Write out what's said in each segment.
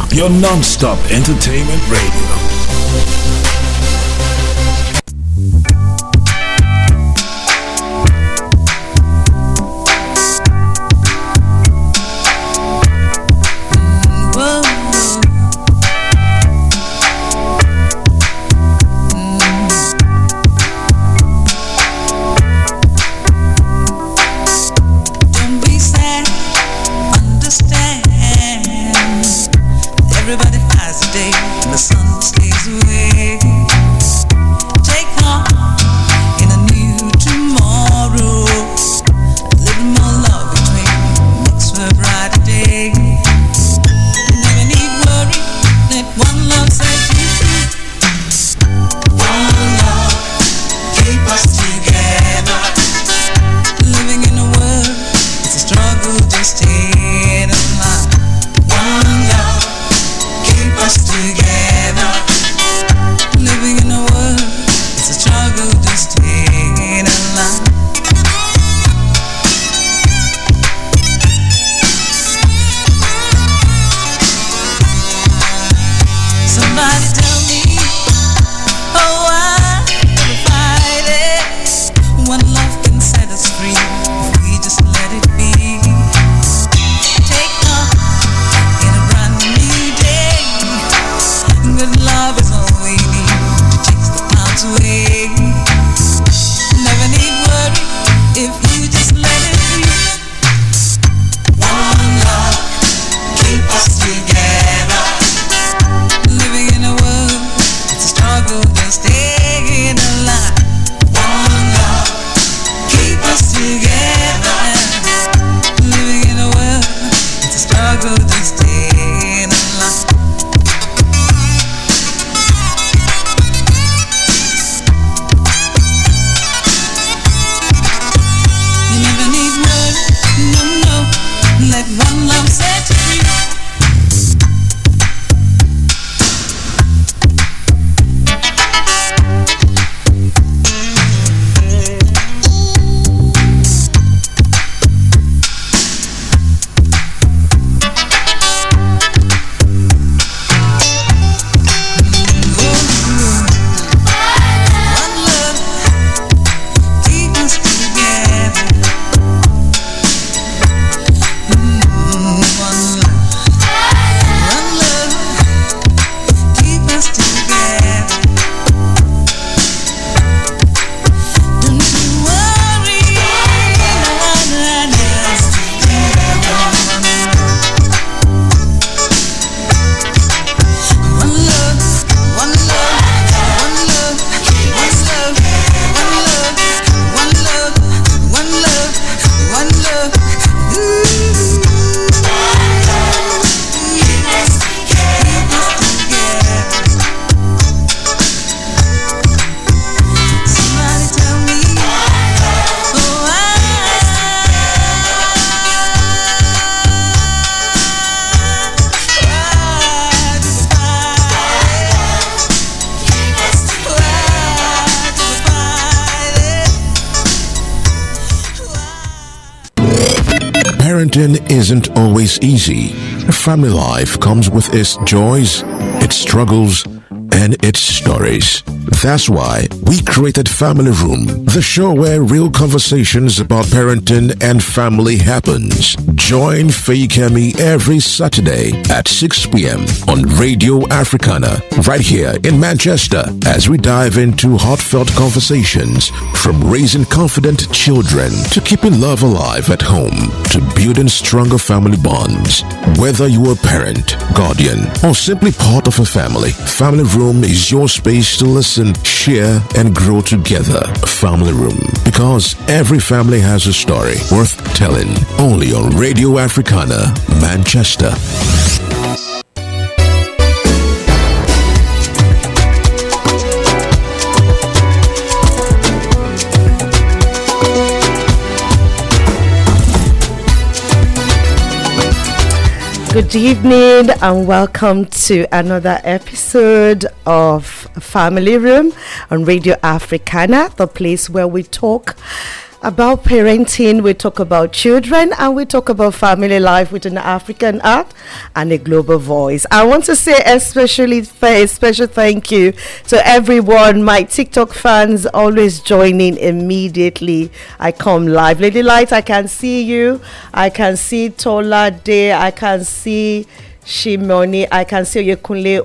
your non-stop entertainment radio. Parenting isn't always easy. Family life comes with its joys, its struggles, and its stories. That's why we created Family Room, the show where real conversations about parenting and family happens. Join Fayikemi every Saturday at 6 p.m. on Radio Africana, right here in Manchester, as we dive into heartfelt conversations from raising confident children to keeping love alive at home to building stronger family bonds. Whether you're a parent, guardian, or simply part of a family, Family Room is your space to listen, share, and grow together. Family Room, because every family has a story worth telling. Only on Radio Africana, Manchester. Good evening and welcome to another episode of Family Room on Radio Africana, the place where we talk about parenting, we talk about children, and we talk about family life with an African art and a global voice. I want to say a special thank you to everyone, my TikTok fans, always joining immediately I come live. Lady Light, I can see you. I can see Tola Day. I can see Shimoni. I can see Yekunle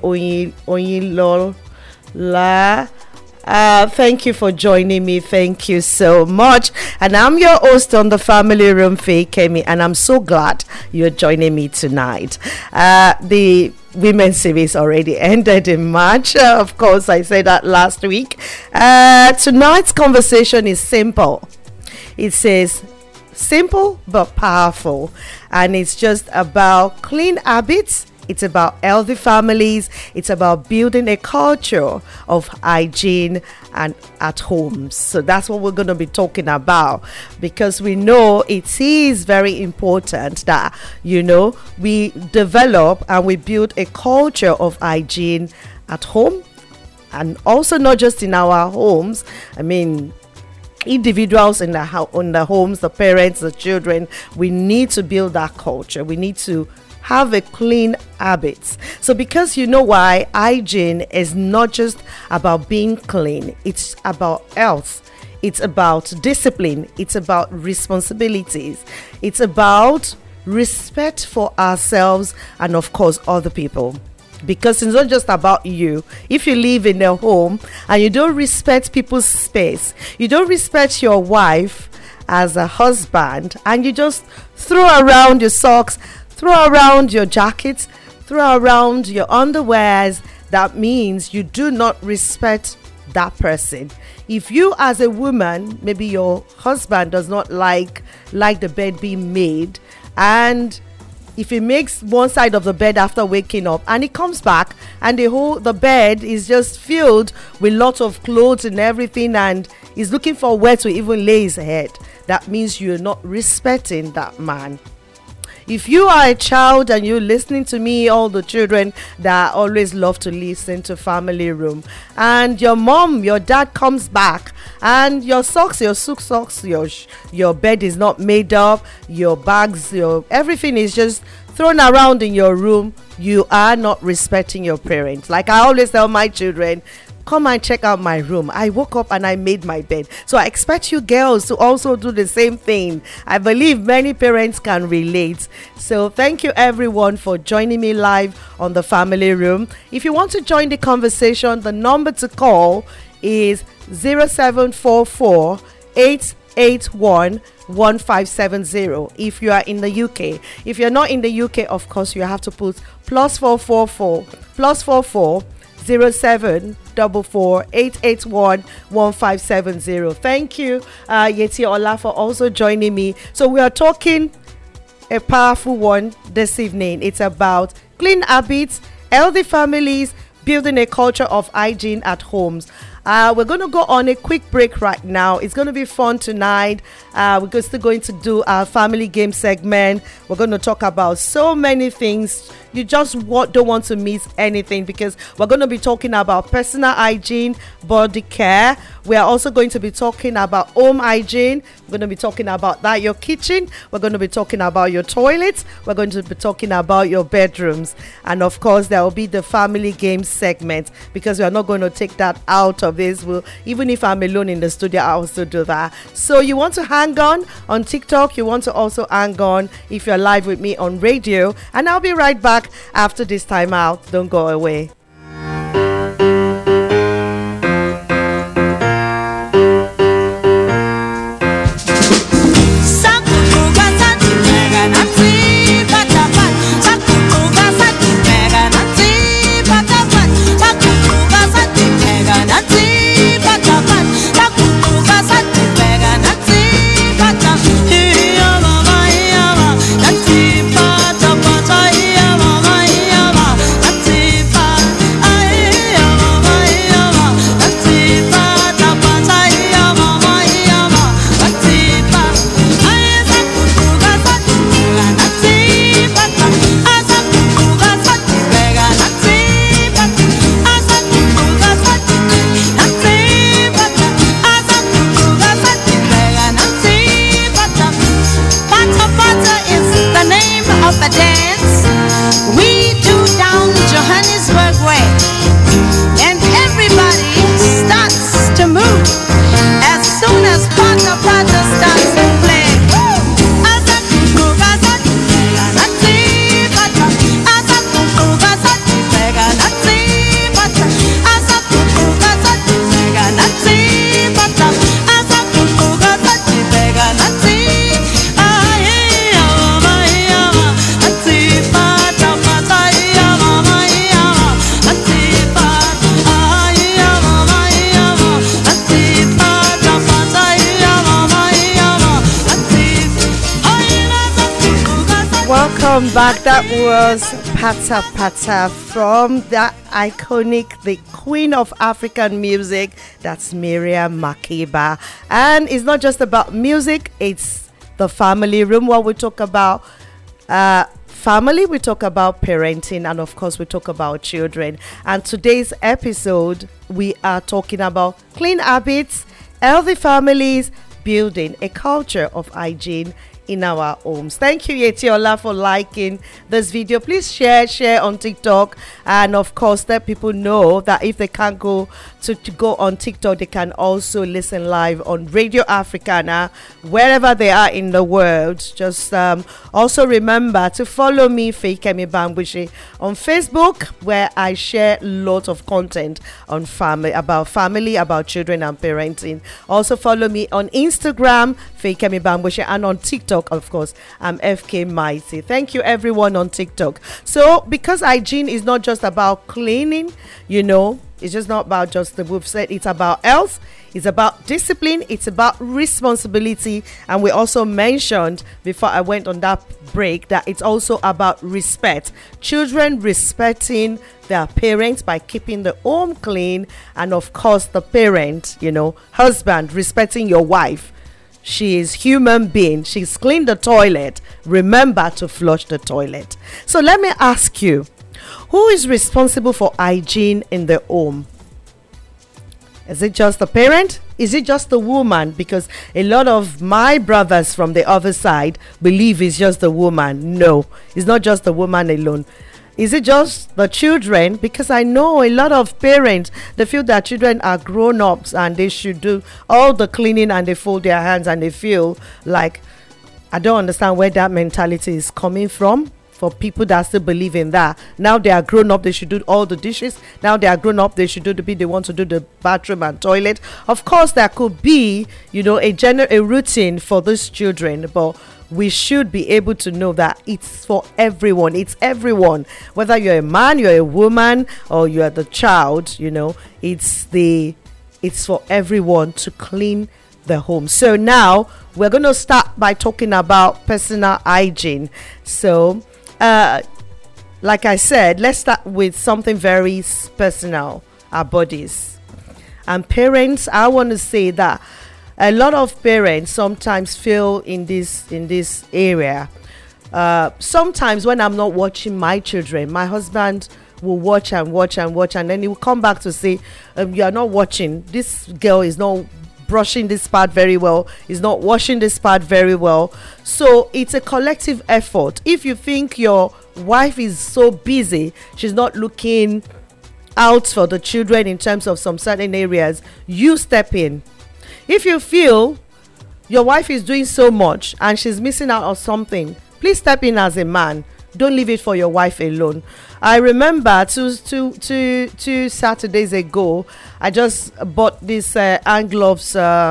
Oyinlola. Thank you for joining me. Thank you so much. And I'm your host on the Family Room, Faye Kemi, and I'm so glad you're joining me tonight. The Women's Series already ended in March. Of course, I said that last week. Tonight's conversation is simple. It says simple but powerful, and it's just about clean habits. It's about healthy families. It's about building a culture of hygiene and at homes. So that's what we're going to be talking about, because we know it is very important that, we develop and we build a culture of hygiene at home, and also not just in our homes. I mean, individuals in the homes, the parents, the children, we need to build that culture. We need to have a clean habits. So because you know why, hygiene is not just about being clean, it's about health, it's about discipline, it's about responsibilities, it's about respect for ourselves and of course other people. Because it's not just about you. If you live in a home and you don't respect people's space, you don't respect your wife as a husband, and you just throw around your socks, throw around your jackets, throw around your underwears, that means you do not respect that person. If you as a woman, maybe your husband does not like the bed being made, and if he makes one side of the bed after waking up and he comes back and the bed is just filled with lots of clothes and everything, and he's looking for where to even lay his head, that means you're not respecting that man. If you are a child and you're listening to me, all the children that always love to listen to Family Room, and your mom, your dad comes back and your socks, your silk socks, your bed is not made up, your bags, everything is just thrown around in your room, you are not respecting your parents. Like I always tell my children, come and check out my room. I woke up and I made my bed. So I expect you girls to also do the same thing. I believe many parents can relate. So thank you everyone for joining me live on the Family Room. If you want to join the conversation, the number to call is 0744 881 1570 if you are in the UK. If you're not in the UK, of course you have to put +444 0744 881 1570. Thank you, Yeti Ola, for also joining me. So we are talking a powerful one this evening. It's about clean habits, healthy families, building a culture of hygiene at homes. We're going to go on a quick break right now. It's going to be fun tonight. We're still going to do our family game segment. We're going to talk about so many things. You just don't want to miss anything, because we're going to be talking about personal hygiene, body care. We are also going to be talking about home hygiene. We're going to be talking about your kitchen. We're going to be talking about your toilets. We're going to be talking about your bedrooms. And of course, there will be the family game segment, because we are not going to take that out of this. Even if I'm alone in the studio, I also do that. So you want to hang on TikTok, you want to also hang on if you're live with me on radio, and I'll be right back after this time out. Don't go away. Welcome back. That was Pata Pata from the iconic, the queen of African music. That's Miriam Makeba. And it's not just about music, it's the family room where we talk about family, we talk about parenting, and of course we talk about children. And today's episode, we are talking about clean habits, healthy families, building a culture of hygiene in our homes. Thank you, Yetiola, for liking this video. Please share on TikTok, and of course let people know that if they can't go to go on TikTok, they can also listen live on Radio Africana wherever they are in the world. Just also remember to follow me, Feikemi Bambushi, on Facebook, where I share lots of content on family, about children and parenting. Also follow me on Instagram, Feikemi Bambushi, and on TikTok, of course, I'm FK Mighty. Thank you everyone on TikTok. So because hygiene is not just about cleaning, it's just not about just the we've said, it's about health, it's about discipline, it's about responsibility. And we also mentioned before I went on that break that it's also about respect. Children respecting their parents by keeping the home clean, and of course the parent, husband, respecting your wife. She is human being. She's cleaned the toilet. Remember to flush the toilet. So let me ask you, who is responsible for hygiene in the home? Is it just the parent? Is it just the woman? Because a lot of my brothers from the other side believe it's just the woman. No, it's not just the woman alone. Is it just the children? Because I know a lot of parents, they feel that children are grown-ups and they should do all the cleaning, and they fold their hands and they feel like, I don't understand where that mentality is coming from. For people that still believe in that, now they are grown up, they should do all the dishes. Now they are grown up, they should they want to do the bathroom and toilet. Of course, there could be, a routine for these children, but we should be able to know that it's for everyone. It's everyone, whether you're a man, you're a woman, or you're the child. It's for everyone to clean the home. So now we're going to start by talking about personal hygiene. So like I said, let's start with something very personal, our bodies. And parents, I want to say that a lot of parents sometimes feel in this area. Sometimes when I'm not watching my children, my husband will watch, and then he will come back to say, you are not watching. This girl is not brushing this part very well, is not washing this part very well. So it's a collective effort. If you think your wife is so busy, she's not looking out for the children in terms of some certain areas, you step in. If you feel your wife is doing so much and she's missing out on something, please step in as a man. Don't leave it for your wife alone. I remember two Saturdays ago, I just bought this hand gloves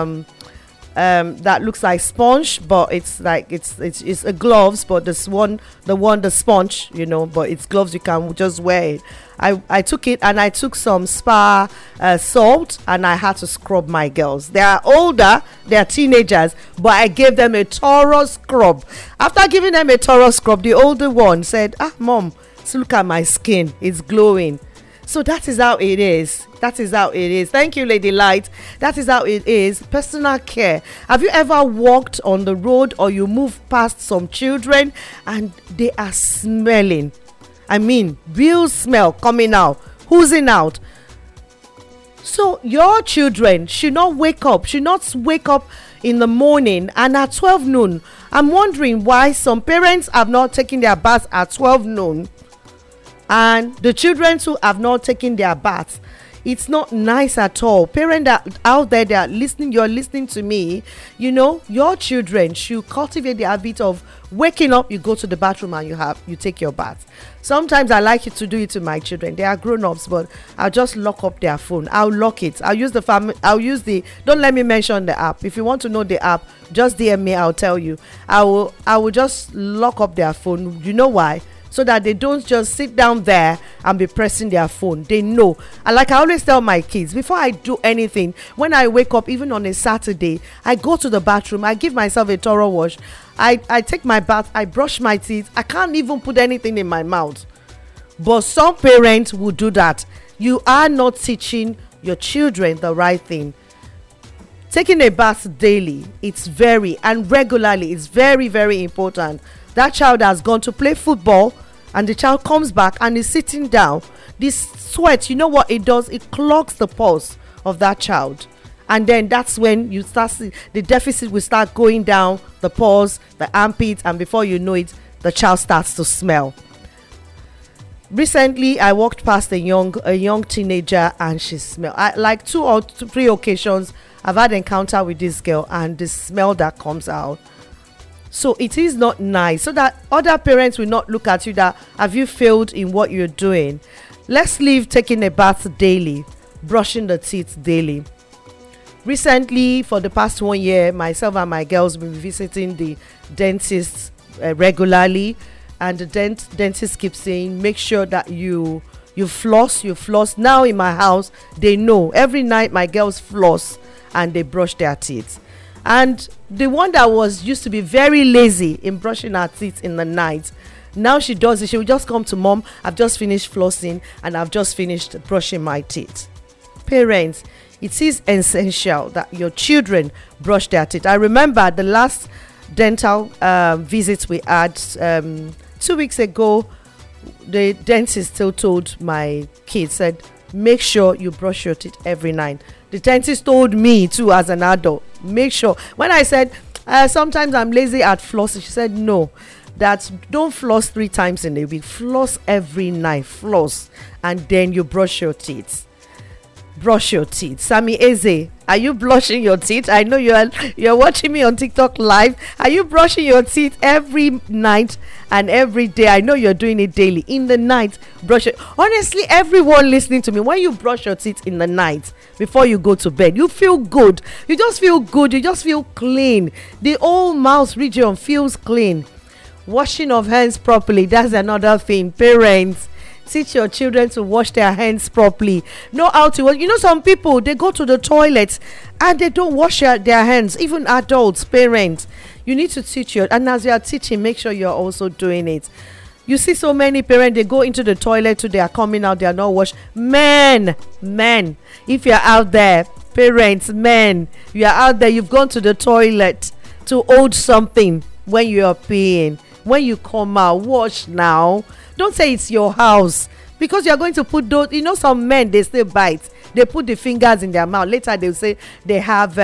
that looks like sponge, but it's a gloves, but the sponge, but it's gloves, you can just wear it. I took it and I took some spa salt, and I had to scrub my girls. They are older, they are teenagers, but I gave them a thorough scrub. After giving them a thorough scrub, the older one said, Mom, so look at my skin, it's glowing. So that is how it is. Thank you, Lady Light. That is how it is. Personal care. Have you ever walked on the road, or you move past some children and they are smelling? I mean, real smell coming out, oozing out. So your children should not wake up in the morning and at 12 noon. I'm wondering why some parents have not taken their bath at 12 noon, and the children too have not taken their bath. It's not nice at all. Parents that out there, they are listening, you're listening to me, your children should cultivate the habit of waking up, you go to the bathroom and you take your bath. Sometimes I like it to do it to my children. They are grown-ups, but I'll just lock up their phone. I'll lock it. I'll use don't let me mention the app. If you want to know the app, just DM me, I'll tell you. I will just lock up their phone. You know why? so that they don't just sit down there and be pressing their phone. They know. And like I always tell my kids, before I do anything, when I wake up, even on a Saturday, I go to the bathroom, I give myself a thorough wash, I take my bath, I brush my teeth. I can't even put anything in my mouth. But some parents will do that. You are not teaching your children the right thing. Taking a bath daily, and regularly, it's very, very important. That child has gone to play football and the child comes back and is sitting down. This sweat, you know what it does? It clogs the pulse of that child. And then that's when you start seeing the deficit will start going down the pulse, the armpits, and before you know it, the child starts to smell. Recently, I walked past a young teenager and she smelled. Like 2 or 3 occasions, I've had encounter with this girl and the smell that comes out. So it is not nice, so that other parents will not look at you that have you failed in what you're doing. Let's leave taking a bath daily, brushing the teeth daily. Recently, for the past 1 year, myself and my girls been visiting the dentist regularly, and the dentist keeps saying, make sure that you floss. Now in my house, they know every night my girls floss and they brush their teeth. And the one that used to be very lazy in brushing her teeth in the night, now she does it. She will just come to mom, I've just finished flossing and I've just finished brushing my teeth. Parents, it is essential that your children brush their teeth. I remember the last dental visit we had 2 weeks ago. The dentist still told my kids, said, make sure you brush your teeth every night. The dentist told me too, as an adult, make sure. When I said sometimes I'm lazy at flossing, she said no, that don't floss 3 times in a week, floss every night, floss, and then you brush your teeth. Brush your teeth. Sammy Eze, are you brushing your teeth? I know you're watching me on TikTok live. Are you brushing your teeth every night and every day? I know you're doing it daily. In the night, brush it. Honestly, everyone listening to me, when you brush your teeth in the night before you go to bed, you feel good. You just feel good. You just feel clean. The whole mouth region feels clean. Washing of hands properly, that's another thing. Parents, teach your children to wash their hands properly. Know how to wash. You know, some people, they go to the toilet and they don't wash their hands. Even adults, parents, you need to teach your, and as you are teaching, make sure you're also doing it. You see so many parents, they go into the toilet too, they are coming out, they are not washed. Men, if you're out there, parents, men, you are out there, you've gone to the toilet to hold something when you are peeing. When you come out, wash now. Don't say it's your house, because you're going to put those, you know, some men, they still bite. They put the fingers in their mouth. Later they'll say they have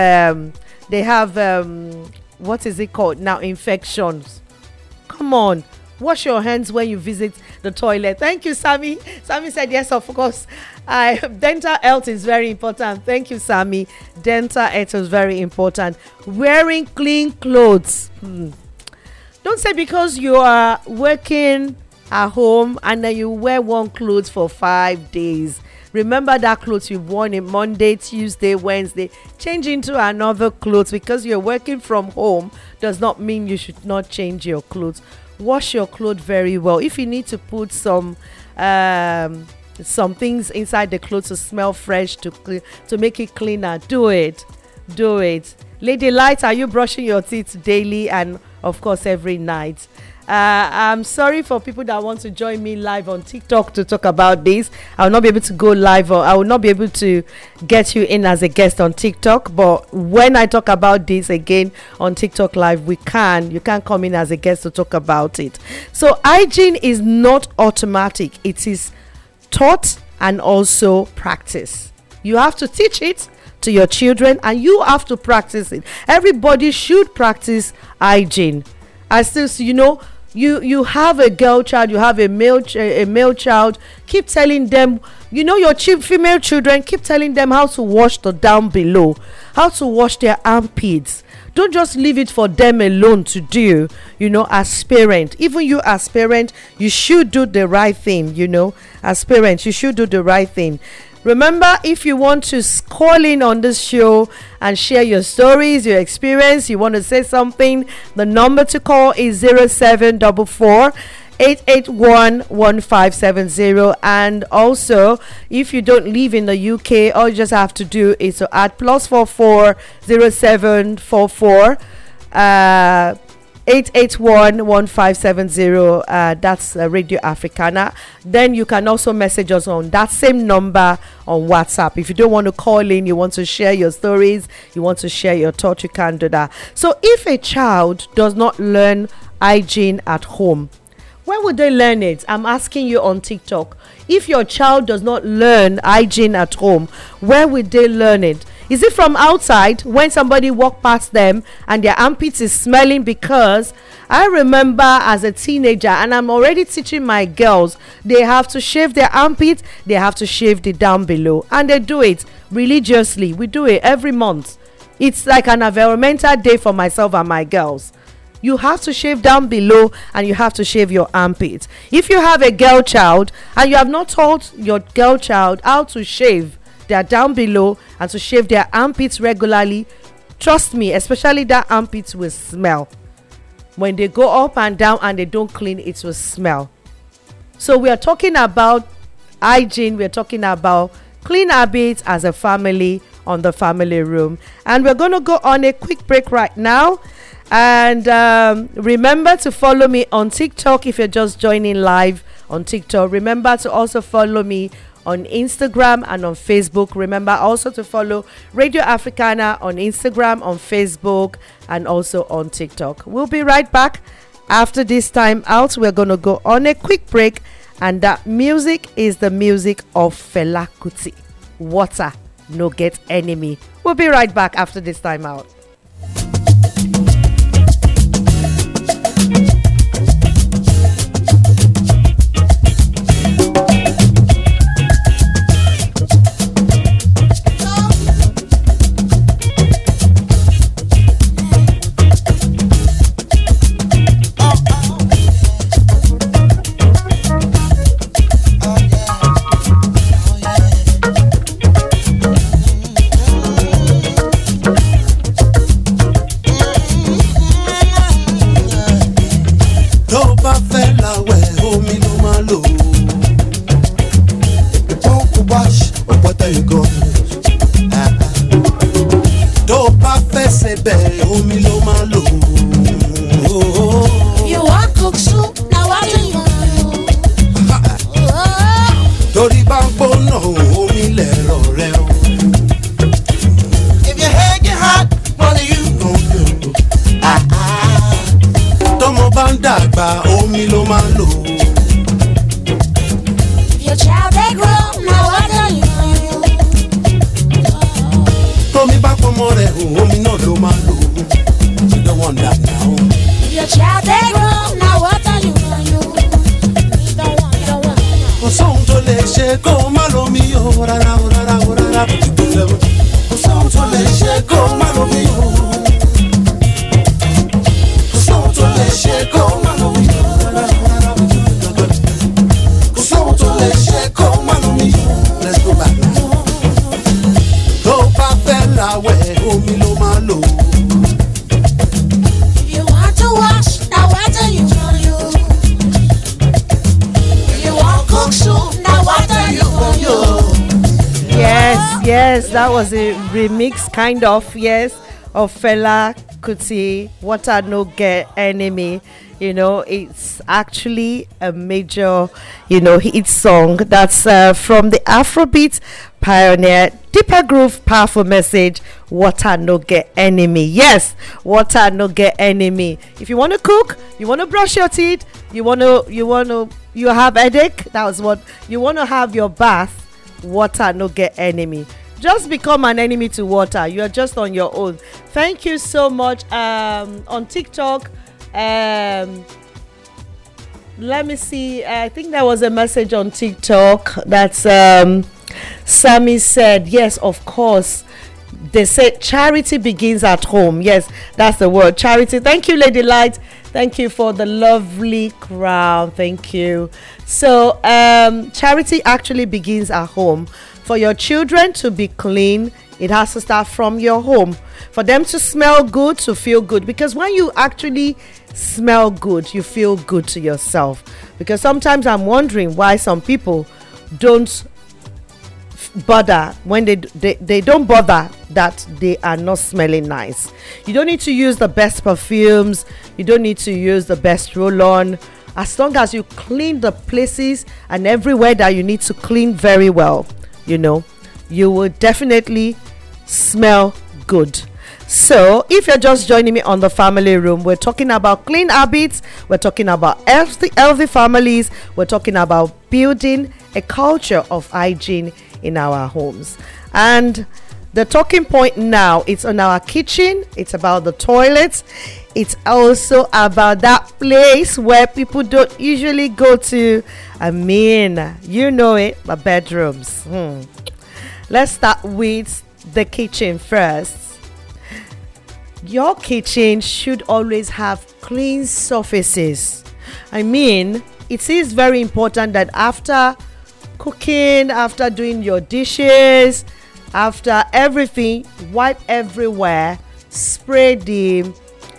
what is it called now, infections. Come on, wash your hands when you visit the toilet. Thank you, Sammy. Sammy said yes, of course. Dental health is very important. Thank you, Sammy. Dental health is very important. Wearing clean clothes. Don't say because you are working at home and then you wear one clothes for 5 days. Remember that clothes you've worn in Monday, Tuesday, Wednesday. Change into another clothes. Because you're working from home does not mean you should not change your clothes. Wash your clothes very well. If you need to put some things inside the clothes to smell fresh, to make it cleaner, do it. Lady Light, are you brushing your teeth daily and of course every night? I'm sorry for people that want to join me live on TikTok to talk about this. I will not be able to go live, or I will not be able to get you in as a guest on TikTok. But when I talk about this again on TikTok live, you can come in as a guest to talk about it. So hygiene is not automatic. It is taught and also practice. You have to teach it to your children and you have to practice it. Everybody should practice hygiene. I still, you have a girl child, you have a male child, keep telling them, your female children, keep telling them how to wash the down below, how to wash their armpits. Don't just leave it for them alone to do, as parent. Even you as parent, you should do the right thing, as parents, you should do the right thing. Remember, if you want to call in on this show and share your stories, your experience, you want to say something, the number to call is 0744 881-1570. And also, if you don't live in the UK, all you just have to do is to add +440744 881-1570. That's Radio Africana. Then you can also message us on that same number on WhatsApp. If you don't want to call in, you want to share your stories, you want to share your thoughts, you can do that. So if a child does not learn hygiene at home, where would they learn it? I'm asking you on TikTok. If your child does not learn hygiene at home, where would they learn it? Is it from outside when somebody walk past them and their armpits is smelling? Because I remember as a teenager, and I'm already teaching my girls, they have to shave their armpits, they have to shave the down below, and they do it religiously. We do it every month. It's like an environmental day for myself and my girls. You have to shave down below and you have to shave your armpits. If you have a girl child and you have not taught your girl child how to shave their down below and to shave their armpits regularly, trust me, especially that armpits will smell. When they go up and down and they don't clean, it will smell. So we are talking about hygiene. We are talking about clean habits as a family on the family room. And we're going to go on a quick break right now. And remember to follow me on TikTok if you're just joining live on TikTok. Remember to also follow me on Instagram and on Facebook. Remember also to follow Radio Africana on Instagram, on Facebook, and also on TikTok. We'll be right back after this time out. We're going to go on a quick break, and that music is the music of Fela Kuti. Water no get enemy. We'll be right back after this time out. That was a remix kind of, yes, of Fela Kuti, Water No Get Enemy. You know, it's actually a major, hit song that's from the Afrobeat pioneer, Deeper Groove, powerful message, Water No Get Enemy. Yes, water no get enemy. If you want to cook, you want to brush your teeth, you have headache, that was what, you want to have your bath, water no get enemy. Just become an enemy to water. You are just on your own. Thank you so much. On TikTok, let me see. I think there was a message on TikTok that's Sammy said, yes, of course. They said charity begins at home. Yes, that's the word, charity. Thank you, Lady Light. Thank you for the lovely crown. Thank you. So charity actually begins at home. For your children to be clean, it has to start from your home. for them to smell good, to feel good. Because when you actually smell good, you feel good to yourself. Because sometimes I'm wondering why some people don't bother when they don't bother that they are not smelling nice. You don't need to use the best perfumes, you don't need to use the best roll-on. As long as you clean the places and everywhere that you need to clean very well, you know, you will definitely smell good. So if you're just joining me on the family room, we're talking about clean habits, we're talking about healthy families, we're talking about building a culture of hygiene in our homes. And the talking point now, it's on our kitchen, it's about the toilets, it's also about that place where people don't usually go to. I mean, you know it, the bedrooms. Let's start with the kitchen first. Your kitchen should always have clean surfaces. I mean, it is very important that after cooking, after doing your dishes, after everything, wipe everywhere, spray the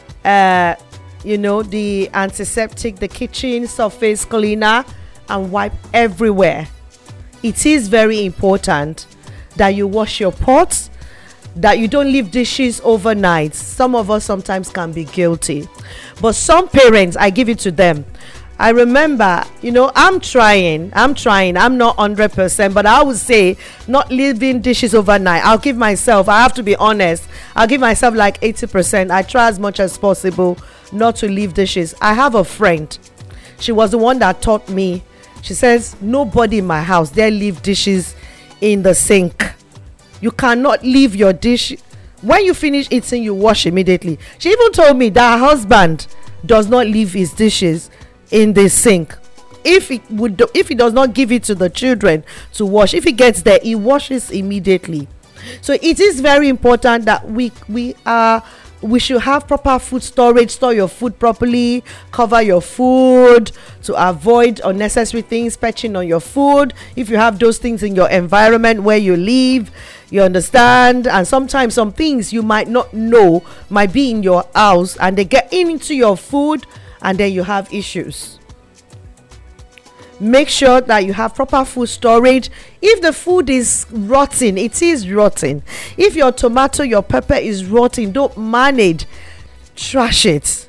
the antiseptic, the kitchen surface cleaner, and wipe everywhere. It is very important that you wash your pots, that you don't leave dishes overnight. Some of us sometimes can be guilty, but some parents, I give it to them. I remember, I'm trying. I'm not 100%, but I would say not leaving dishes overnight. I have to be honest, I'll give myself like 80%. I try as much as possible not to leave dishes. I have a friend. She was the one that taught me. She says, nobody in my house dare leave dishes in the sink. You cannot leave your dish. When you finish eating, you wash immediately. She even told me that her husband does not leave his dishes in the sink. If he does not give it to the children to wash, if he gets there, he washes immediately. So it is very important that we should have proper food storage. Store your food properly, cover your food to avoid unnecessary things perching on your food. If you have those things in your environment where you live, you understand. And sometimes some things you might not know might be in your house and they get into your food, and then you have issues. Make sure that you have proper food storage. If the food is rotten, it is rotten. If your tomato, your pepper is rotten, don't manage, trash it.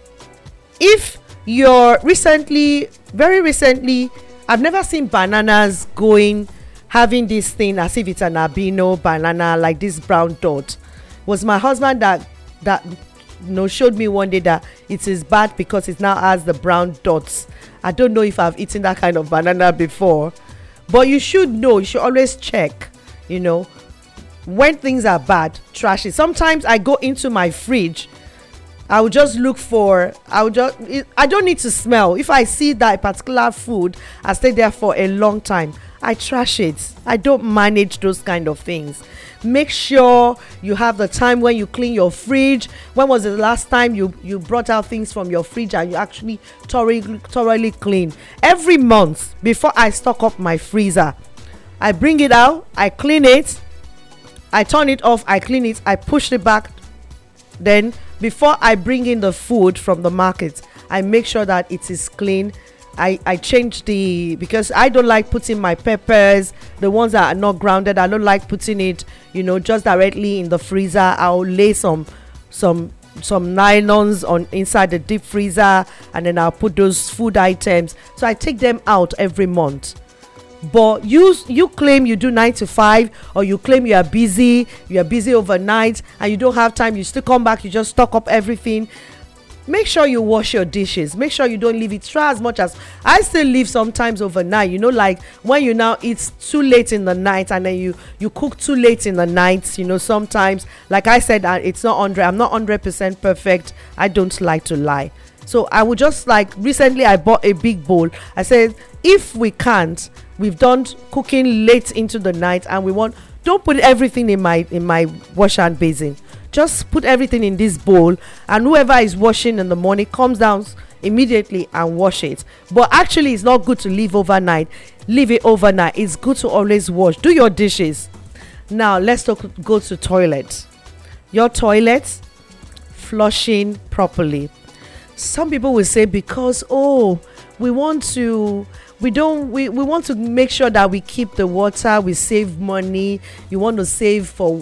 If you're very recently, I've never seen bananas having this thing as if it's an albino banana, like this brown dot. It was my husband that showed me one day that it is bad because it now has the brown dots. I don't know if I've eaten that kind of banana before, but you should know. You should always check, when things are bad, trash it. Sometimes I go into my fridge, I will just look I don't need to smell. If I see that particular food has stayed there for a long time, I trash it. I don't manage those kind of things. Make sure you have the time when you clean your fridge. When was the last time you brought out things from your fridge and you actually thoroughly clean? Every month before I stock up my freezer, I bring it out, I clean it, I turn it off, I clean it, I push it back. Then before I bring in the food from the market, I make sure that it is clean. I change because I don't like putting my peppers, the ones that are not grounded, I don't like putting it, just directly in the freezer. I'll lay some nylons on inside the deep freezer, and then I'll put those food items. So I take them out every month. But you claim you do 9 to 5, or you claim you are busy overnight and you don't have time, you still come back, you just stock up everything. Make sure you wash your dishes. Make sure you don't leave it. Try as much as I still leave sometimes overnight. Like when you now eat too late in the night, and then you cook too late in the night. Sometimes, like I said, it's not 100. I'm not 100% perfect. I don't like to lie. So I would just recently I bought a big bowl. I said, if we can't, we've done cooking late into the night, and don't put everything in my wash and basin. Just put everything in this bowl, and whoever is washing in the morning comes down immediately and wash it. But actually, it's not good to leave overnight. Leave it overnight. It's good to always wash. Do your dishes. Now let's go to toilet. your toilets, flushing properly. Some people will say, because we want to make sure that we keep the water, we save money. You want to save for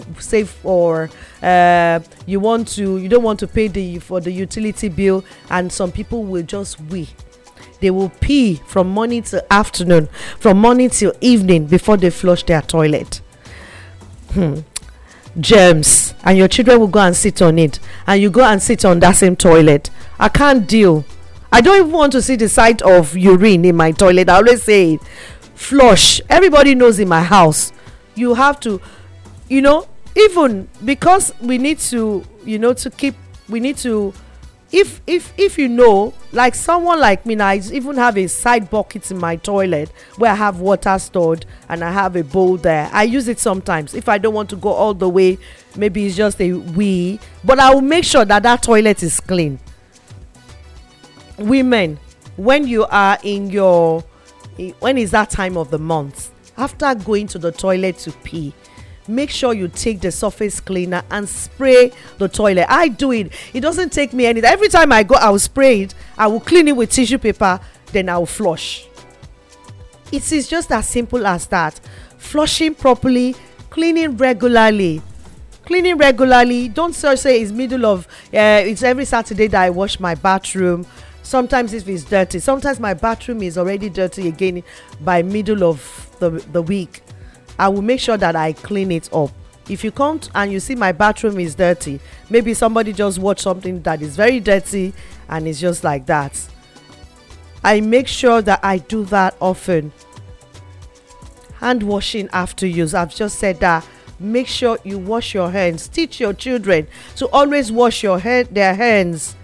you don't want to pay for the utility bill, and some people will just they will pee from morning till afternoon, from morning till evening before they flush their toilet. Germs, and your children will go and sit on it, and you go and sit on that same toilet. I can't deal. I don't even want to see the sight of urine in my toilet. I always say it. Flush. Everybody knows in my house, you have to, even because we need to, if like someone like me now, I even have a side bucket in my toilet where I have water stored, and I have a bowl there. I use it sometimes if I don't want to go all the way. Maybe it's just a wee, but I will make sure that toilet is clean. Women, when you are when is that time of the month, after going to the toilet to pee, make sure you take the surface cleaner and spray the toilet. I do it. It doesn't take me anything. Every time I go, I will spray it. I will clean it with tissue paper. Then I will flush. It is just as simple as that. Flushing properly, cleaning regularly. Don't say it's middle of it's every Saturday that I wash my bathroom. Sometimes if it's dirty, sometimes my bathroom is already dirty again by middle of the week. I will make sure that I clean it up. If you come and you see my bathroom is dirty, maybe somebody just watched something that is very dirty and it's just like that. I make sure that I do that often. Hand washing after use. I've just said that. Make sure you wash your hands. Teach your children to always wash their hands.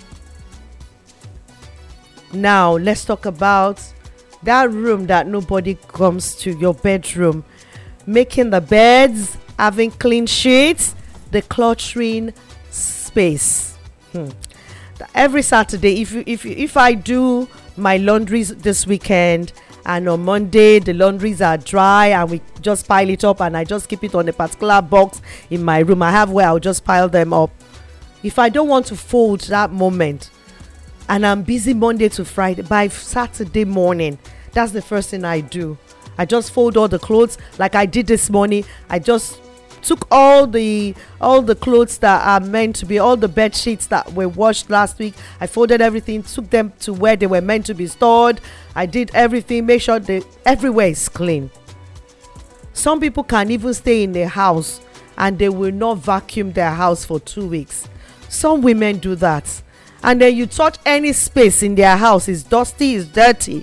Now let's talk about that room that nobody comes to, your bedroom. Making the beds, having clean sheets, the cluttering space. Every Saturday, if I do my laundries this weekend, and on Monday the laundries are dry and we just pile it up, and I just keep it on a particular box in my room, I have where I'll just pile them up. If I don't want to fold that moment, and I'm busy Monday to Friday, by Saturday morning, that's the first thing I do. I just fold all the clothes like I did this morning. I just took all the clothes that are meant to be, all the bed sheets that were washed last week. I folded everything, took them to where they were meant to be stored. I did everything, make sure everywhere is clean. Some people can even stay in their house and they will not vacuum their house for 2 weeks. Some women do that. And then you touch any space in their house, it's dusty, it's dirty.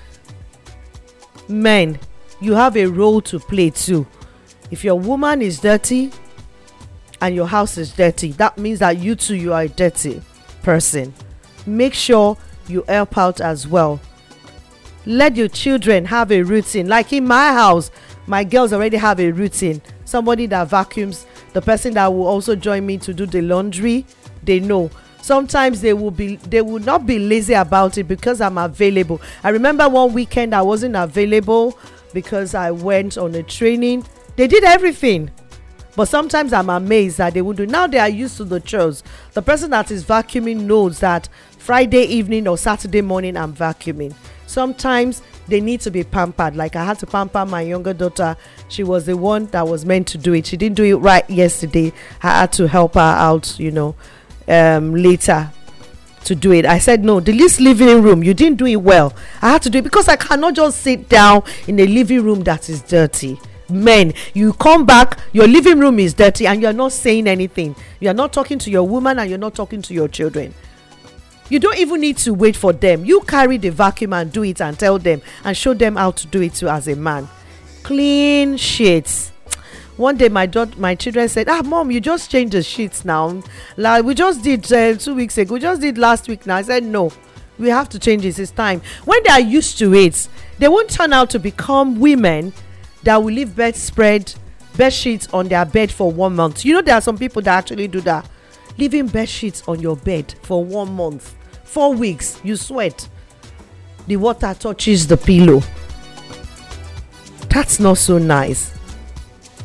Men, you have a role to play too. If your woman is dirty and your house is dirty, that means that you are a dirty person. Make sure you help out as well. Let your children have a routine. Like in my house, my girls already have a routine. Somebody that vacuums, the person that will also join me to do the laundry, they know. Sometimes they will not be lazy about it because I'm available. I remember one weekend I wasn't available because I went on a training. They did everything. But sometimes I'm amazed that they would do. Now they are used to the chores. The person that is vacuuming knows that Friday evening or Saturday morning I'm vacuuming. Sometimes they need to be pampered. Like I had to pamper my younger daughter. She was the one that was meant to do it. She didn't do it right yesterday. I had to help her out, later to do it. I said, no, this living room, you didn't do it well. I had to do it because I cannot just sit down in a living room that is dirty. Men, you come back, your living room is dirty and you're not saying anything. You're not talking to your woman and you're not talking to your children. You don't even need to wait for them. You carry the vacuum and do it and tell them and show them how to do it too as a man. Clean sheets. One day my children said, Mom, you just changed the sheets now. Like we just did 2 weeks ago. We just did last week now. I said, no, we have to change this. It's time. When they are used to it, they won't turn out to become women that will leave bed sheets on their bed for 1 month. There are some people that actually do that. Leaving bed sheets on your bed for 1 month, 4 weeks, you sweat. The water touches the pillow. That's not so nice.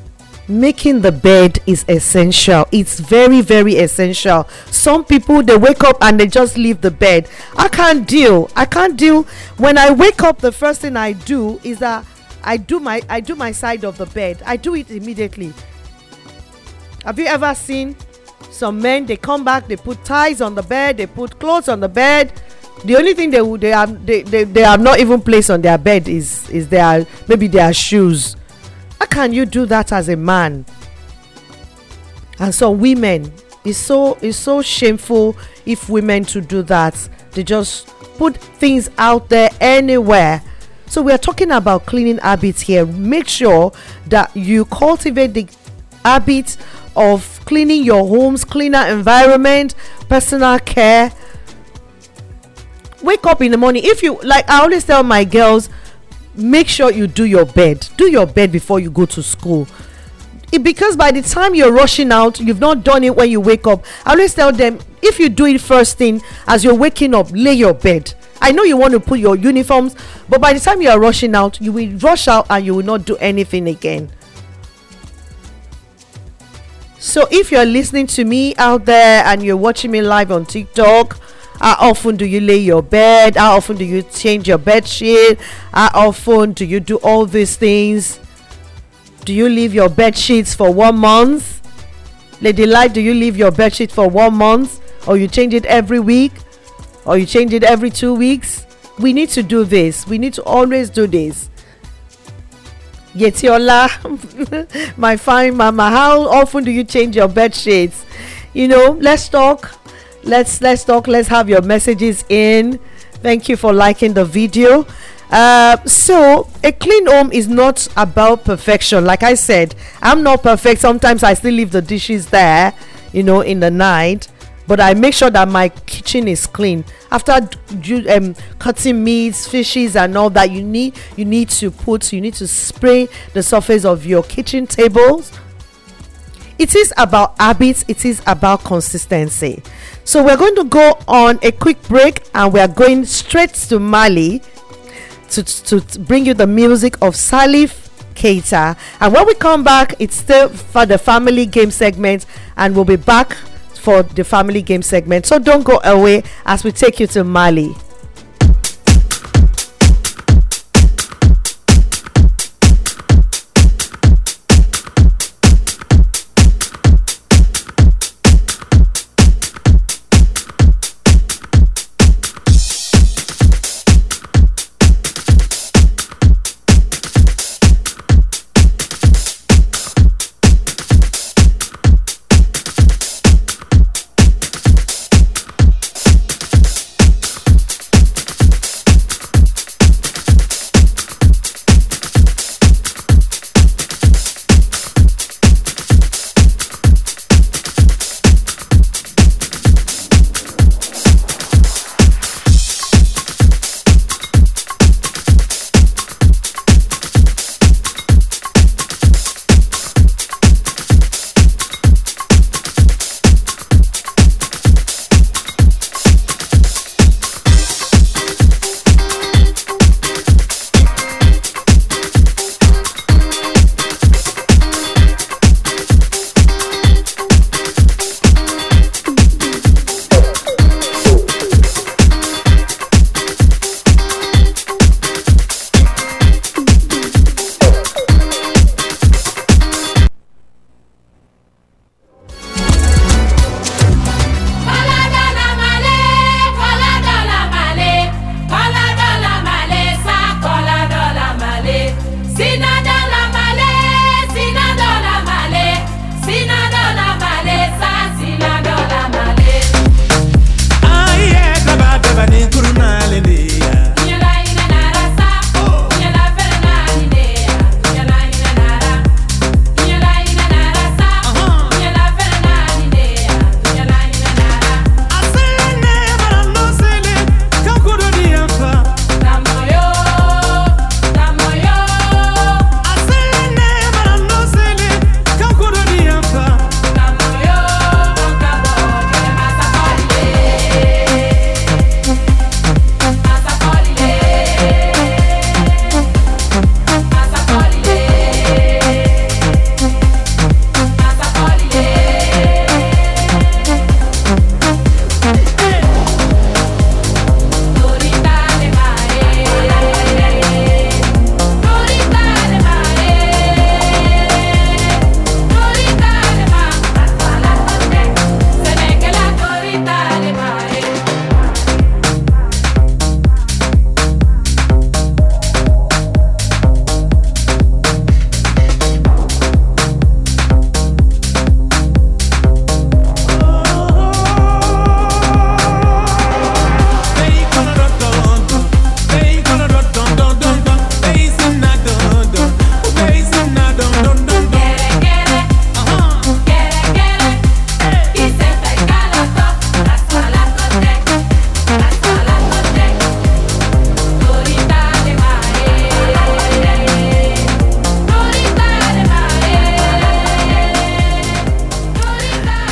making the bed is essential. It's very, very essential. Some people, they wake up and they just leave the bed. I can't deal. When I wake up, the first thing I do is that I do my side of the bed. I do it immediately. Have you ever seen some men, they come back, they put ties on the bed, they put clothes on the bed? The only thing they have not even placed on their bed is their shoes. How can you do that as a man? And some women, it's so shameful if women to do that. They just put things out there anywhere. So we are talking about cleaning habits here. Make sure that you cultivate the habit of cleaning your homes, cleaner environment, personal care. Wake up in the morning. If you like, I always tell my girls, make sure you do your bed before you go to school, because by the time you're rushing out, you've not done it when you wake up. I always tell them, if you do it first thing as you're waking up, lay your bed. I know you want to put your uniforms, but by the time you are rushing out, you will rush out and you will not do anything again. So if you're listening to me out there and you're watching me live on TikTok, how often do you lay your bed? How often do you change your bed sheet? How often do you do all these things? Do you leave your bed sheets for 1 month? Lady Light, do you leave your bed sheet for 1 month? Or you change it every week? Or you change it every 2 weeks? We need to do this. We need to always do this. Yetiola, my fine mama, how often do you change your bed sheets? Let's talk. Let's talk. Let's have your messages in. Thank you for liking the video. So a clean home is not about perfection. Like I said, I'm not perfect. Sometimes I still leave the dishes there, in the night, but I make sure that my kitchen is clean. After cutting meats, fishes and all that, you need to spray the surface of your kitchen tables. It is about habits. It is about consistency. So we're going to go on a quick break, and we're going straight to Mali to bring you the music of Salif Keita. And when we come back, it's still for the family game segment, and we'll be back for the family game segment. So don't go away as we take you to Mali.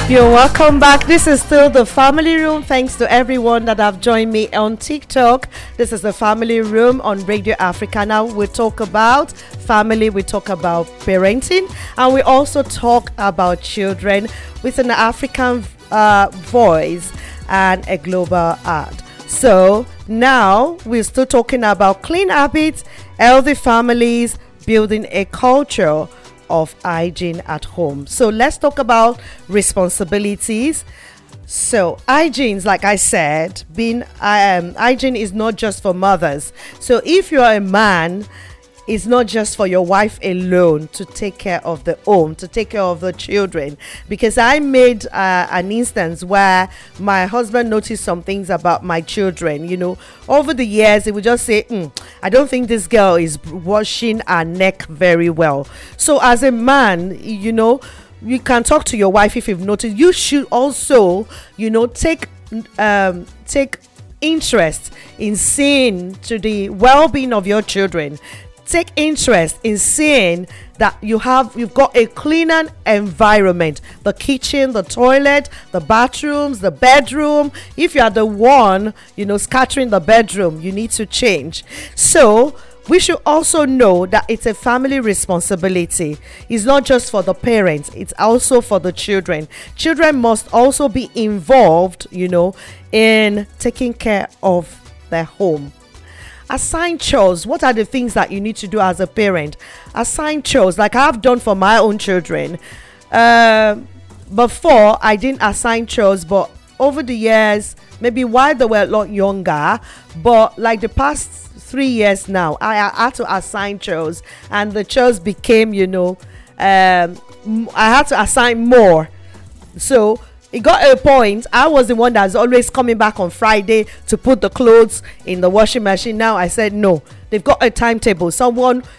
You're welcome back. This is still the Family Room. Thanks to everyone that have joined me on TikTok. This is the Family Room on Radio Africa. Now we talk about family, we talk about parenting, and we also talk about children with an African voice and a global art. So now we're still talking about clean habits, healthy families, building a culture of hygiene at home. So let's talk about responsibilities. So hygiene, like I said, hygiene is not just for mothers. So if you're a man, it's not just for your wife alone to take care of the home, to take care of the children. Because I made an instance where my husband noticed some things about my children. You know, over the years, he would just say, I don't think this girl is washing her neck very well. So as a man, you know, you can talk to your wife if you've noticed. You should also, you know, take interest in seeing to the well-being of your children. Take interest in seeing that you've got a cleaner environment, the kitchen, the toilet, the bathrooms, the bedroom. If you are the one, you know, scattering the bedroom, you need to change. So we should also know that it's a family responsibility. It's not just for the parents, it's also for the children. Children must also be involved, you know, in taking care of their home. Assign chores. What are the things that you need to do as a parent? Assign chores, like I've done for my own children. Before, I didn't assign chores, but over the years, maybe while they were a lot younger, but like the past 3 years now, I had to assign chores, and the chores became, you know, I had to assign more. So it got a point. I was the one that's always coming back on Friday to put the clothes in the washing machine. Now I said no. They've got a timetable. So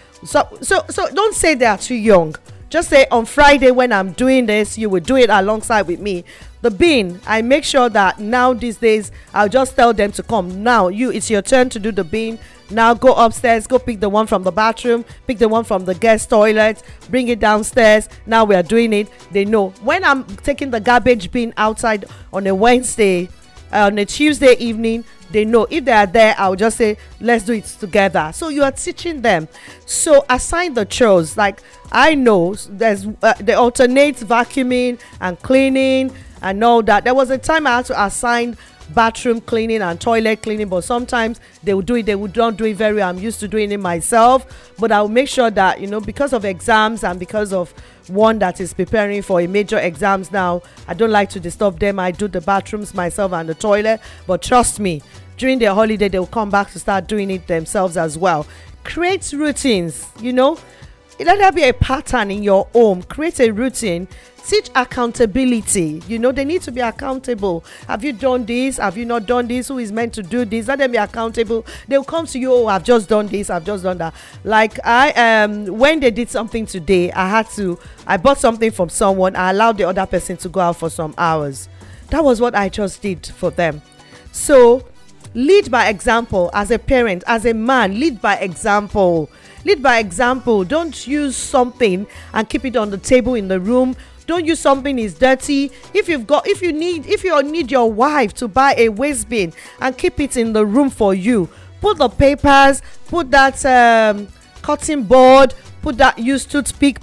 don't say they are too young. Just say on Friday when I'm doing this, you will do it alongside with me. The bin, I make sure that now these days I'll just tell them to come. Now it's your turn to do the bin. Now go upstairs, go pick the one from the bathroom, pick the one from the guest toilet, bring it downstairs. Now we are doing it. They know. When I'm taking the garbage bin outside on a Wednesday, on a Tuesday evening, they know. If they are there, I'll just say, let's do it together. So you are teaching them. So assign the chores. Like I know there's they alternate vacuuming and cleaning and all that. There was a time I had to assign bathroom cleaning and toilet cleaning, but sometimes they will do it, they would not do it very well. I'm used to doing it myself, but I'll make sure that, you know, because of exams and because of one that is preparing for a major exams now, I don't like to disturb them. I do the bathrooms myself and the toilet, but trust me, during their holiday they will come back to start doing it themselves as well. Create routines, you know, let there be a pattern in your home. Create a routine. Teach accountability. You know, they need to be accountable. Have you done this? Have you not done this? Who is meant to do this? Let them be accountable. They'll come to you. Oh, I've just done this. I've just done that. Like when they did something today, I bought something from someone. I allowed the other person to go out for some hours. That was what I just did for them. So lead by example. As a parent, as a man, lead by example. Lead by example. Don't use something and keep it on the table in the room. Don't use something is dirty. If you need your wife to buy a waste bin and keep it in the room for you, put the papers, put that cutting board, put that used toothpick,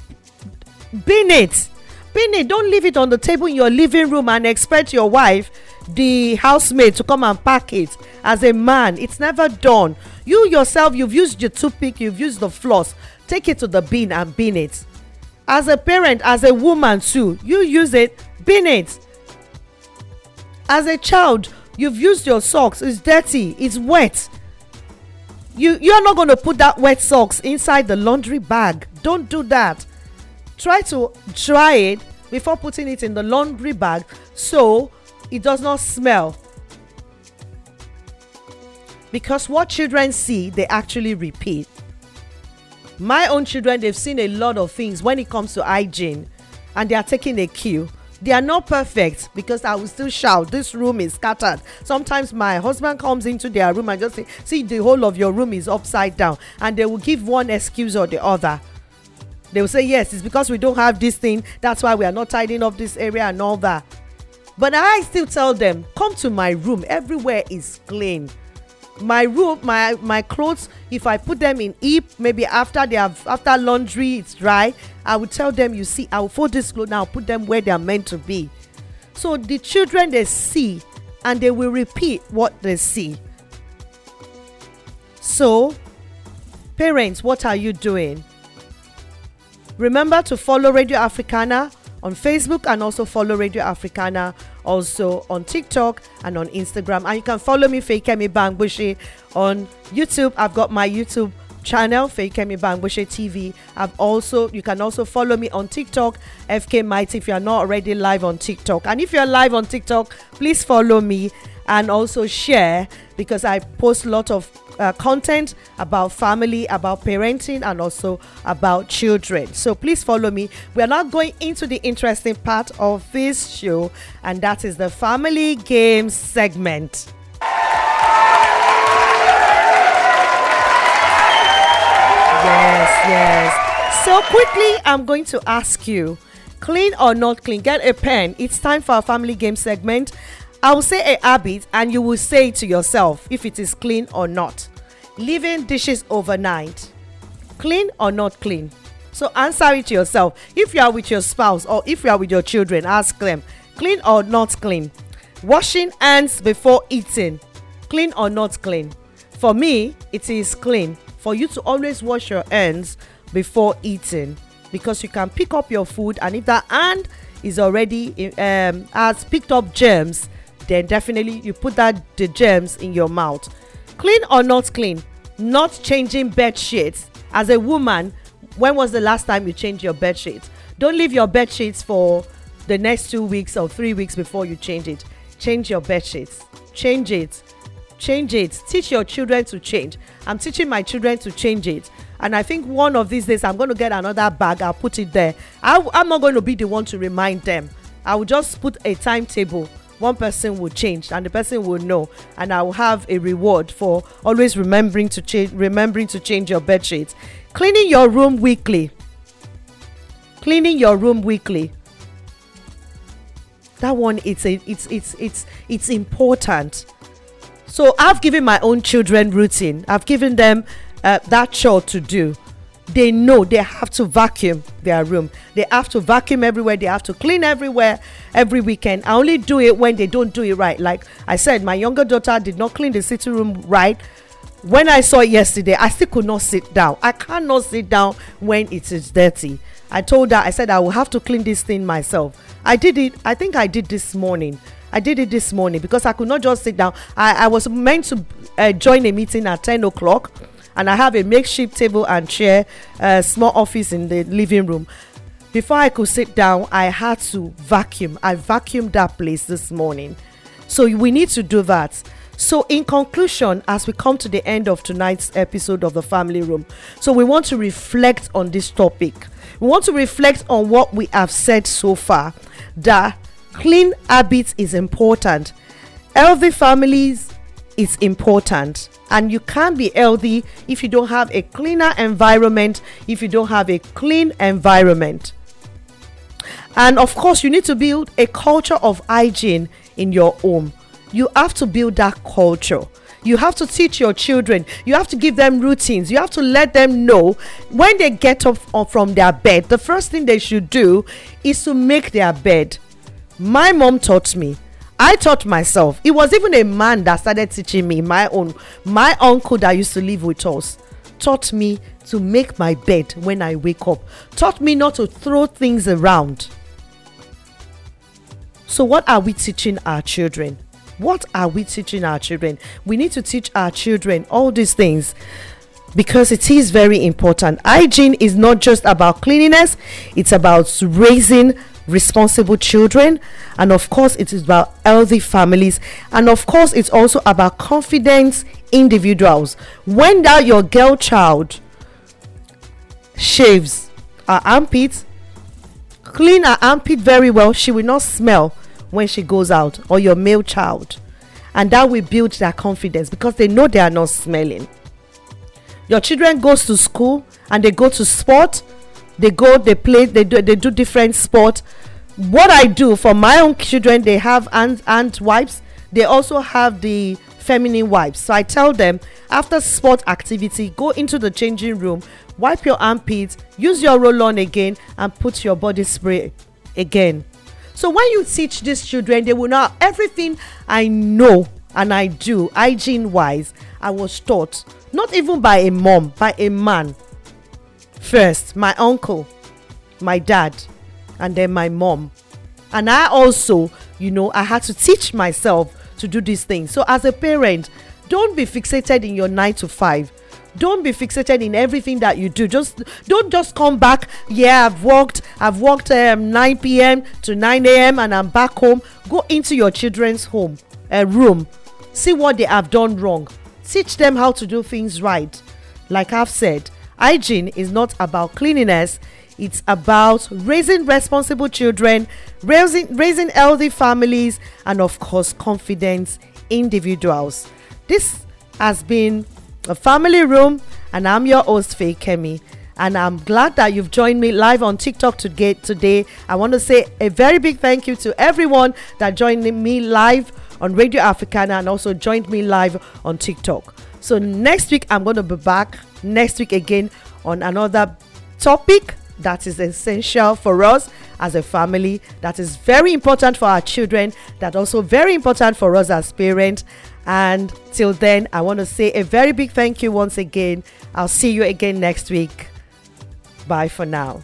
bin it. Don't leave it on the table in your living room and expect your wife, the housemaid, to come and pack it. As a man, it's never done. You yourself, you've used your toothpick, you've used the floss, take it to the bin and bin it. As a parent, as a woman too, you use it, bin it. As a child, you've used your socks, it's dirty, it's wet. You're not going to put that wet socks inside the laundry bag. Don't do that. Try to dry it before putting it in the laundry bag so it does not smell. Because what children see, they actually repeat. My own children, they've seen a lot of things when it comes to hygiene, and they are taking a cue. They are not perfect, because I will still shout, this room is scattered. Sometimes my husband comes into their room and just say, see, the whole of your room is upside down, and they will give one excuse or the other. They will say, yes, it's because we don't have this thing, that's why we are not tidying up this area and all that. But I still tell them, come to my room, everywhere is clean. My room, my clothes, if I put them in heap, maybe after laundry it's dry, I will tell them, you see, I will fold this clothes now, put them where they are meant to be. So the children, they see and they will repeat what they see. So parents, what are you doing? Remember to follow Radio Africana on Facebook, and also follow Radio Africana also on TikTok and on Instagram. And you can follow me, Feyikemi Bangboche, on YouTube. I've got my YouTube channel, Feyikemi Bangboche TV. You can also follow me on TikTok, FK Mighty, if you are not already live on TikTok. And if you're live on TikTok, please follow me and also share, because I post a lot of content about family, about parenting, and also about children. So please follow me. We are now going into the interesting part of this show, and that is the family games segment. Yes. So quickly, I'm going to ask you, clean or not clean? Get a pen. It's time for our family game segment. I will say a habit, and you will say to yourself if it is clean or not. Leaving dishes overnight, clean or not clean? So answer it to yourself. If you are with your spouse or if you are with your children, ask them, clean or not clean? Washing hands before eating, clean or not clean? For me, it is clean for you to always wash your hands before eating, because you can pick up your food, and if that hand is already has picked up germs, then definitely you put the germs in your mouth. Clean or not clean? Not changing bed sheets. As a woman, when was the last time you changed your bed sheets? Don't leave your bed sheets for the next 2 weeks or 3 weeks before you change it. Change your bed sheets. Change it. Teach your children to change. I'm teaching my children to change it. And I think one of these days I'm going to get another bag. I'll put it there. I'm not going to be the one to remind them. I will just put a timetable. One person will change, and the person will know, and I will have a reward for always remembering to change your bed sheets. Cleaning your room weekly. That one, it's important. So I've given my own children routine. I've given them that chore to do. They know they have to vacuum their room. They have to vacuum everywhere. They have to clean everywhere every weekend. I only do it when they don't do it right. Like I said, my younger daughter did not clean the sitting room right. When I saw it yesterday, I still could not sit down. I cannot sit down when it is dirty. I told her, I said, I will have to clean this thing myself. I did it. I think I did this morning. Because I could not just sit down. I was meant to join a meeting at 10 o'clock. And I have a makeshift table and chair, small office in the living room. Before I could sit down, I had to vacuum. I vacuumed that place this morning. So we need to do that. So in conclusion, as we come to the end of tonight's episode of the Family Room, so we want to reflect on this topic. We want to reflect on what we have said so far. That clean habits is important. Healthy families is important. And you can't be healthy if you don't have a cleaner environment, if you don't have a clean environment. And of course, you need to build a culture of hygiene in your home. You have to build that culture. You have to teach your children. You have to give them routines. You have to let them know when they get up from their bed, the first thing they should do is to make their bed. My mom taught me. I taught myself. It was even a man that started teaching me. My uncle that used to live with us taught me to make my bed when I wake up. Taught me not to throw things around. So what are we teaching our children? We need to teach our children all these things, because it is very important. Hygiene is not just about cleanliness. It's about raising responsible children, and of course it is about healthy families, and of course it's also about confident individuals. When that your girl child shaves her armpit, clean her armpit very well, she will not smell when she goes out, or your male child, and that will build their confidence because they know they are not smelling. Your children goes to school and they go to sport. They go, they play, they do different sport. what I do for my own children, they have hand wipes. They also have the feminine wipes. So I tell them, after sport activity, go into the changing room, wipe your armpits, use your roll-on again, and put your body spray again. So when you teach these children, they will know everything I know and I do hygiene wise. I was taught, not even by a mom, by a man first, my uncle, my dad, and then my mom. And I also, I had to teach myself to do these things. So as a parent, don't be fixated in your 9 to 5. Don't be fixated in everything that you do. Don't just come back. Yeah, I've worked 9 p.m. to 9 a.m. and I'm back home. Go into your children's room. See what they have done wrong. Teach them how to do things right. Like I've said, hygiene is not about cleanliness. It's about raising responsible children, raising healthy families, and of course, confident individuals. This has been a family room, and I'm your host, Faye Kemi. And I'm glad that you've joined me live on TikTok today. I want to say a very big thank you to everyone that joined me live on Radio Africana and also joined me live on TikTok. So next week, I'm going to be back next week again on another topic that is essential for us as a family, that is very important for our children, that also very important for us as parents. And till then, I want to say a very big thank you once again. I'll see you again next week. Bye for now.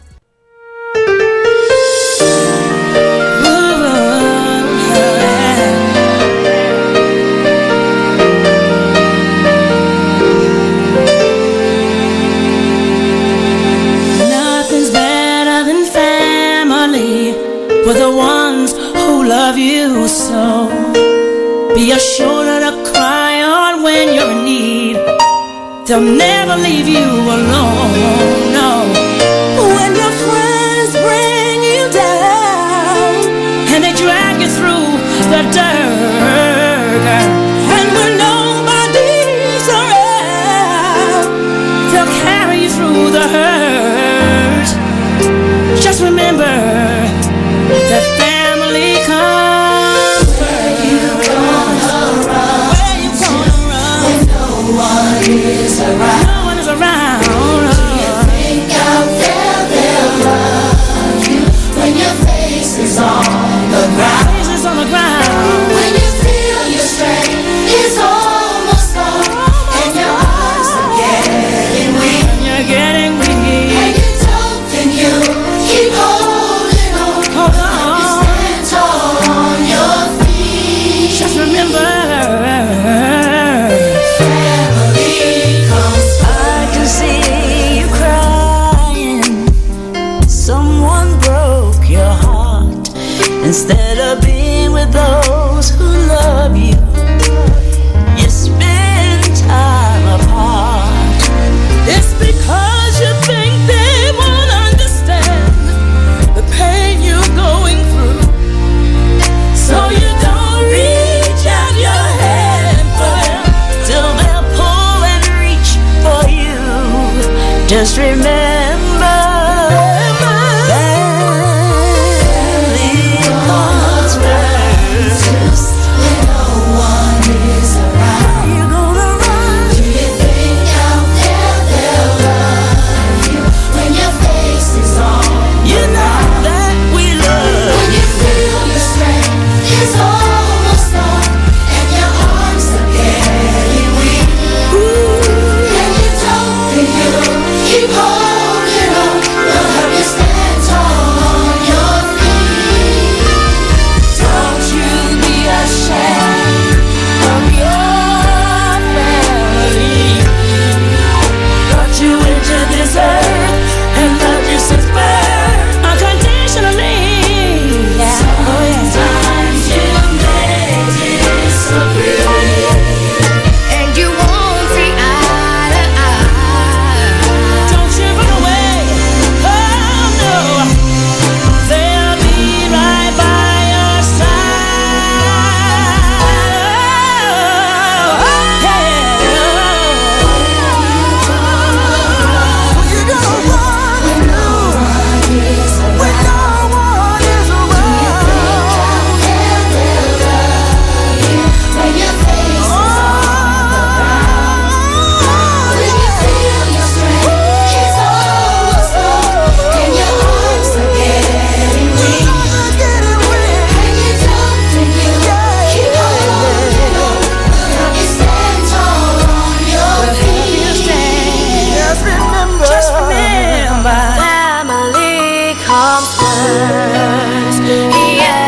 For the ones who love you so, be a shoulder to cry on when you're in need. They'll never leave you alone, no. When your friends bring you down and they drag you through the dirt, and when nobody's around, they'll carry you through the hurt. Just remember, the family comes. Where you gonna run? Where you gonna run? When no one is around. No one is around. Do you think out there they'll love you when your face is on the ground? Face is on the ground. When you feel your strength is almost gone and your arms are getting weak. And you're getting weak. And you don't think you keep holding on. Hold on. Remember, family comes. I can see you crying. Someone broke your heart. Instead of being with those who love you, you spend time apart. It's because you think they won't understand the pain you're going through. So you don't reach out your hand for them till they'll pull and reach for you. Just remember, family comes first when no one comes first. Yeah.